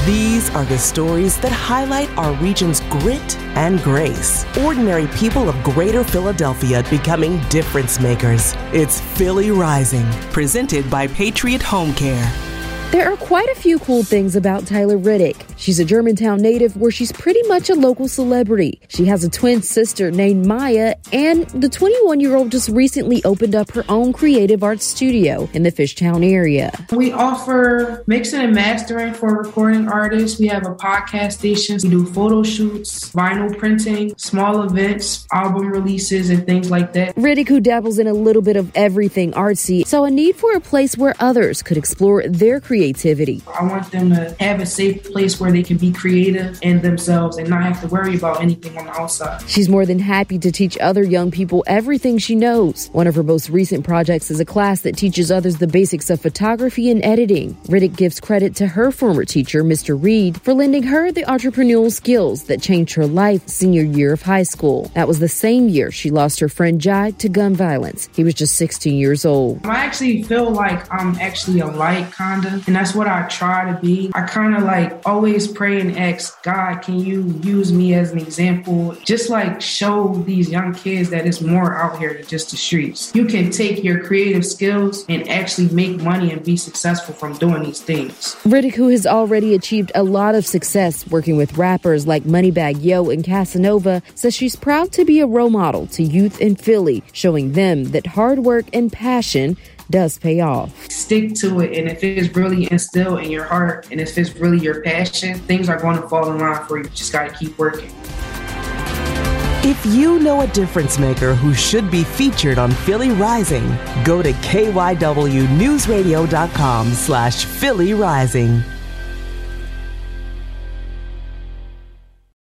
These are the stories that highlight our region's grit and grace. Ordinary people of Greater Philadelphia becoming difference makers. It's Philly Rising, presented by Patriot Home Care. There are quite a few cool things about Tyler Riddick. She's a Germantown native where she's pretty much a local celebrity. She has a twin sister named Maya, and the 21-year-old just recently opened up her own creative arts studio in the Fishtown area. We offer mixing and mastering for recording artists. We have a podcast station. We do photo shoots, vinyl printing, small events, album releases, and things like that. Riddick, who dabbles in a little bit of everything artsy, saw a need for a place where others could explore their creativity. I want them to have a safe place where they can be creative and themselves and not have to worry about anything on the outside. She's more than happy to teach other young people everything she knows. One of her most recent projects is a class that teaches others the basics of photography and editing. Riddick gives credit to her former teacher, Mr. Reed, for lending her the entrepreneurial skills that changed her life senior year of high school. That was the same year she lost her friend Jai to gun violence. He was just 16 years old. I actually feel like I'm actually a light, kinda. And that's what I try to be. I kind of like always pray and ask God, can you use me as an example? Just like show these young kids that it's more out here than just the streets. You can take your creative skills and actually make money and be successful from doing these things. Riddick, who has already achieved a lot of success working with rappers like Moneybagg Yo and Casanova, says she's proud to be a role model to youth in Philly, showing them that hard work and passion does pay off. Stick to it, and if it's really instilled in your heart and if it's really your passion, things are going to fall in line for you. You just got to keep working. If you know a difference maker who should be featured on Philly Rising, go to KYWNewsRadio.com/Philly Rising.